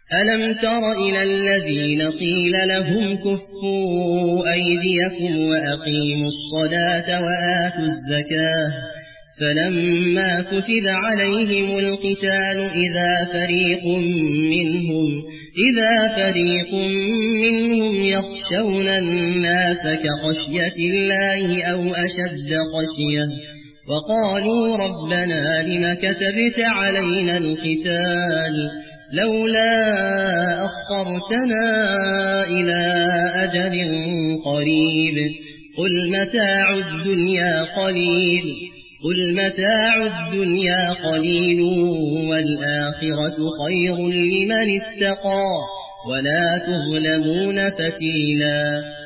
ألم تر إلى الذين قيل لهم كفوا أيديكم وأقيموا الصلاة وآتوا الزكاة فلما كتب عليهم القتال إذا فريق منهم يخشون الناس كخشية الله أو أشد خشية وقالوا ربنا لم كتبت علينا القتال لولا أخرتنا إلى أجل قريب قل متاع الدنيا قليل والآخرة خير لمن اتقى ولا تظلمون فتيلا